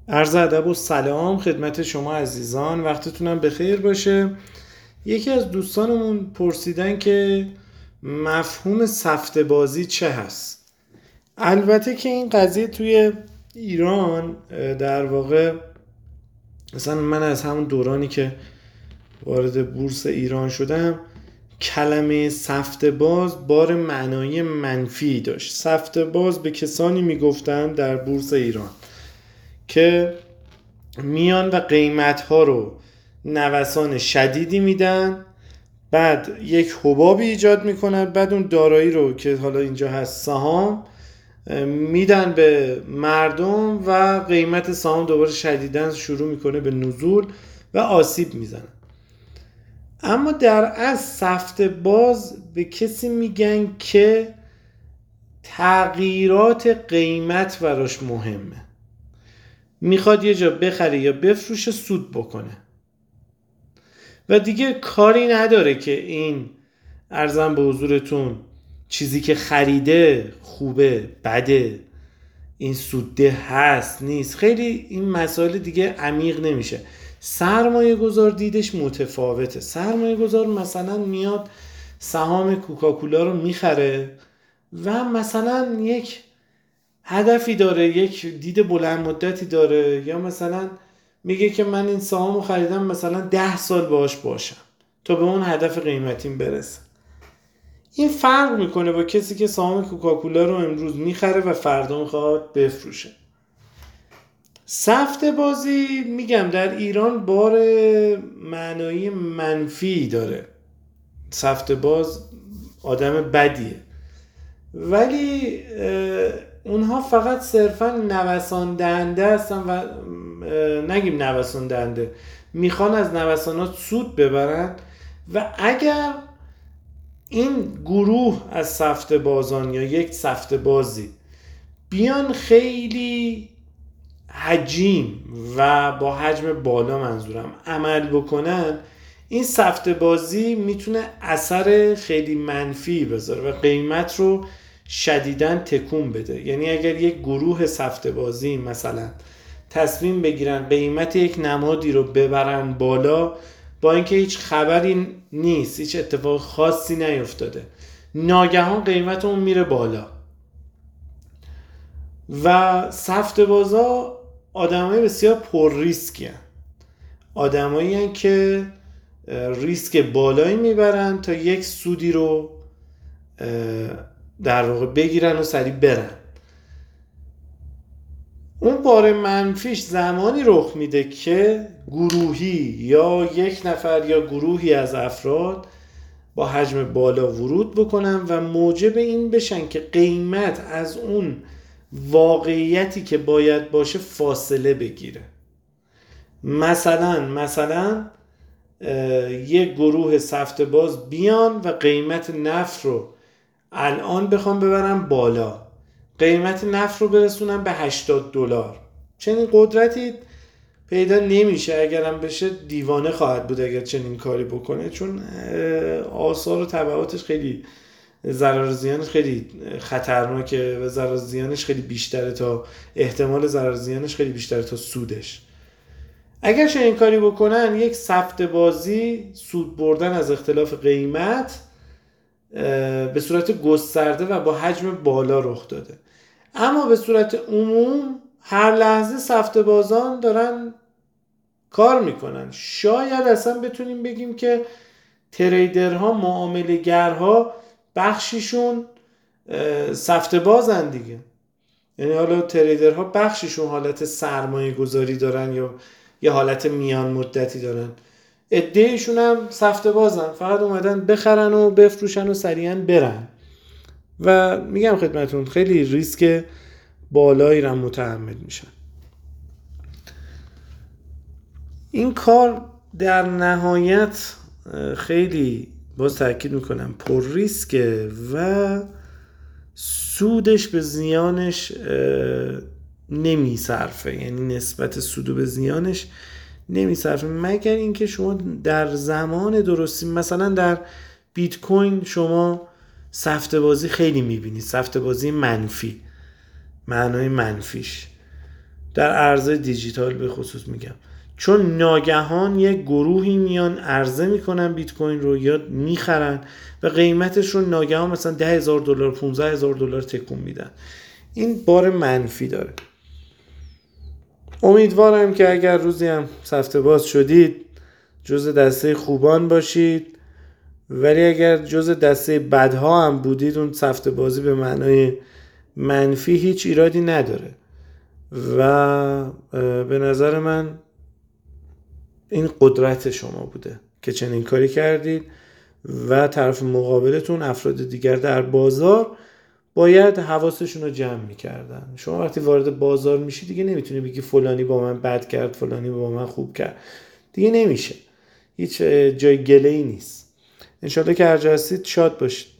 عرض ادب و سلام خدمت شما عزیزان، وقتتونم بخیر باشه. یکی از دوستانمون پرسیدن که مفهوم سفته بازی چه هست. البته که این قضیه توی ایران در واقع مثلا من از همون دورانی که وارد بورس ایران شدم، کلمه سفته باز بار معنایی منفی داشت. سفته باز به کسانی میگفتن در بورس ایران که میان و قیمت ها رو نوسان شدیدی میدن، بعد یک حبابی ایجاد میکنن، بعد اون دارایی رو که حالا اینجا هست سهام میدن به مردم و قیمت سهام دوباره شدیداً شروع میکنه به نزول و آسیب میزنه. اما در اصل سفته باز به کسی میگن که تغییرات قیمت براش مهمه، میخواد یه جا بخره یا بفروشه سود بکنه و دیگه کاری نداره که این ارزم به حضورتون چیزی که خریده خوبه بده، این سوده هست نیست، خیلی این مسائل دیگه عمیق نمیشه. سرمایه گذار دیدش متفاوته. سرمایه گذار مثلا میاد سهام کوکاکولا رو میخره و مثلا یک هدفی داره، یک دید بلند مدتی داره، یا مثلا میگه که من این سهامو خریدم مثلا 10 سال باهاش باشم تا به اون هدف قیمتیم برسه. این فرق میکنه با کسی که سهام کوکاکولا رو امروز میخره و فردا میخواد بفروشه. سفته بازی میگم در ایران بار معنایی منفی داره. سفته باز آدم بدیه، ولی اونها فقط صرفا نوسان دهنده هستن و نگیم نوسان دهنده، میخوان از نوسانات سود ببرن. و اگر این گروه از سفته بازان یا یک سفته بازی بیان خیلی حجیم و با حجم بالا منظورم عمل بکنن، این سفته بازی میتونه اثر خیلی منفی بذاره و قیمت رو شدیداً تکون بده. یعنی اگر یک گروه سفته بازی مثلا تصمیم بگیرن قیمت یک نمادی رو ببرن بالا، با اینکه هیچ خبری نیست، هیچ اتفاق خاصی نیفتاده، ناگهان قیمت اون میره بالا. و سفته بازا آدمای بسیار پر ریسکی هن. آدمایی هن که ریسک بالایی میبرن تا یک سودی رو در واقع بگیرن و سریع برن. اون بار منفیش زمانی رخ میده که گروهی یا یک نفر یا گروهی از افراد با حجم بالا ورود بکنن و موجب این بشن که قیمت از اون واقعیتی که باید باشه فاصله بگیره. مثلا یک گروه سفته باز بیان و قیمت نفت رو الان بخوام ببرن بالا، قیمت نفت رو برسونن به $80. چنین قدرتی پیدا نمیشه. اگرم بشه دیوانه خواهد بود اگر چنین کاری بکنه، چون آثار و تبعاتش خیلی، ضرر زیانش خیلی خطرناکه و ضرر زیانش خیلی بیشتره تا احتمال ضرر زیانش خیلی بیشتره تا سودش. اگر چنین کاری بکنن، یک سفته بازی سود بردن از اختلاف قیمت به صورت گسترده و با حجم بالا رخ داده. اما به صورت عموم هر لحظه سفته بازان دارن کار میکنن. شاید اصلا بتونیم بگیم که تریدرها، معامله گرها بخشیشون سفته بازن دیگه. یعنی حالا تریدرها بخشیشون حالت سرمایه گذاری دارن یا یه حالت میان مدتی دارن، عده‌ایشون هم سفته بازن، فقط اومدن بخرن و بفروشن و سریعا برن. و میگم خدمتون خیلی ریسک بالایی رو متحمل میشن. این کار در نهایت خیلی، باز تاکید میکنم، پر ریسکه و سودش به زیانش نمیصرفه. یعنی نسبت سود به زیانش نمیصرفه، مگر اینکه شما در زمان درستی، مثلا در بیت کوین شما سفته بازی خیلی میبینید، سفته بازی منفی، معنای منفیش در عرضه دیجیتال به خصوص میگم، چون ناگهان یک گروهی میان عرضه میکنن بیت کوین رو یا میخرن و قیمتش رو ناگهان مثلا $10,000 $15,000 تکون میدن. این بار منفی داره. امیدوارم که اگر روزی هم سفته باز شدید جز دسته خوبان باشید، ولی اگر جز دسته بدها هم بودید اون سفته بازی به معنای منفی هیچ ایرادی نداره و به نظر من این قدرت شما بوده که چنین کاری کردید و طرف مقابلتون افراد دیگر در بازار باید حواسشون رو جمع میکردن. شما وقتی وارد بازار میشی دیگه نمیتونی بگی فلانی با من بد کرد فلانی با من خوب کرد، دیگه نمیشه، هیچ جای گله‌ای نیست. انشالله که هر جا هستید شاد باشید.